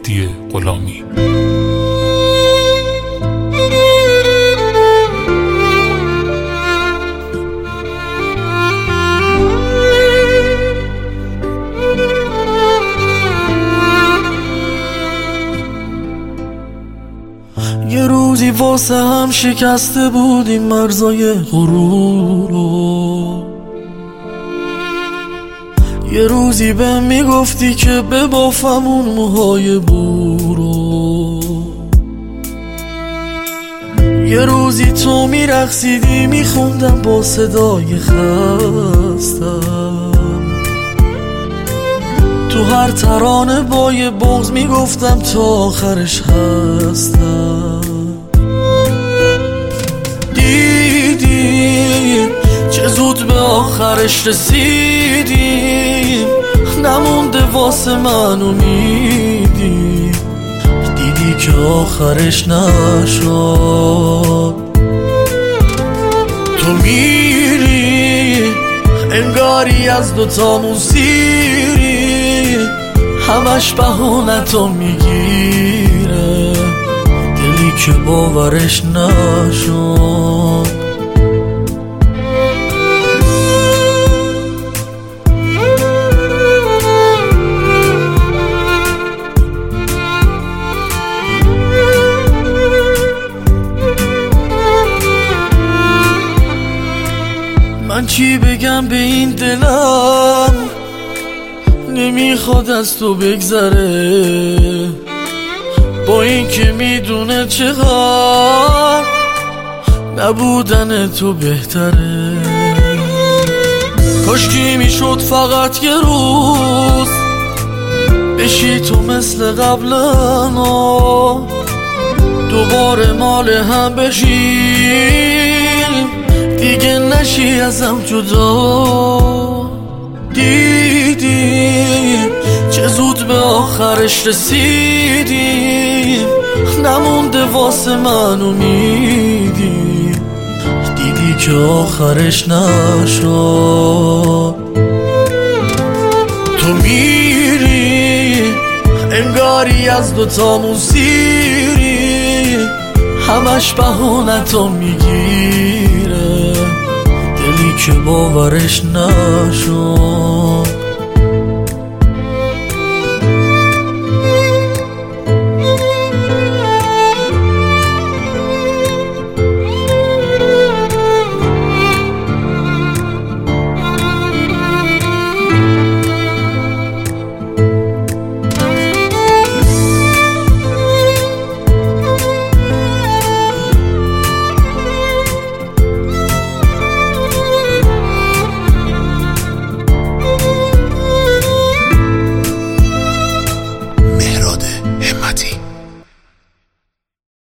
هادی غلامی. یه روزی واسه هم شکسته بودیم مرزای غرور رو، یه روزی به میگفتی که ببافم اون موهای بورو، یه روزی تو میرقصیدی میخوندم با صدای خستم، تو هر ترانه با یه بغض میگفتم تا آخرش هستم. دیدیم چه زود به آخرش رسیدیم، نمونده واسه من امیدی، دیدی که آخرش نشد. تو میری انگاری از دوتامون سیری، همش بهانتو میگیره، دلی که باورش نشد. من چی بگم به این دلم، نمیخواد از تو بگذره، با این که میدونه چقدر نبودن تو بهتره. کاشکی میشد فقط یه روز بشی تو مثل قبلا، دوباره مال هم بشیم، دیگه نشی ازم جدا. دیدیم چه زود به آخرش رسیدیم، نمونده واسه من امیدی، دیدی که آخرش نشد. تو میری انگاری از دوتامون سیری، همش بهانتو میگیره، دلی که باورش نشد.